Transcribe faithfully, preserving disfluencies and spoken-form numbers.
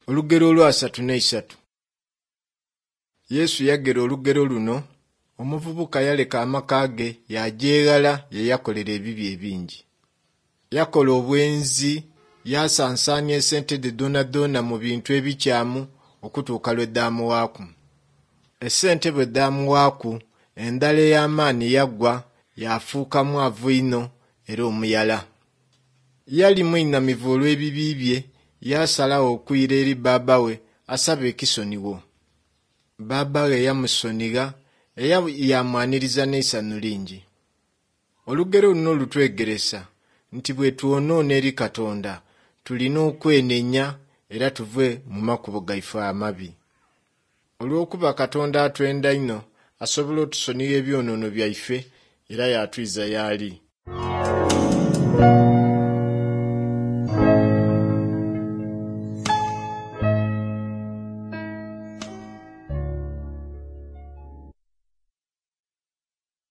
Olugero olwasatu n'esatu. Yesu yagera olugero luno, omuvubuka yaleka amaka ge yajeegala ye yakolera ebibi ebingi. Yakola obwenzi, yasansaanya esente de dona dona mu bintu ebikyamu okutuuka lwe daamuwaaku. Esente bwe daamuwaaku, endala ey'amaanyi yaggwa yafuuka mwavu ino era omuyala. Yali mwinamivu olw'ebibi bye, yasalawo okuyira eri baaba we asaba ekisoniwo. Baaba we yamusonera era yamwaniriza n'essanyu lingi. Olugero luno lutwegeresa nti bwe twonoona eri Katonda tulina okwenenya era tuve mu makubo gaife amabi. Olw'okuba Katonda atwenda ino, asobola otusonyiwa ebyonoono byaife era yatwiza y'ali.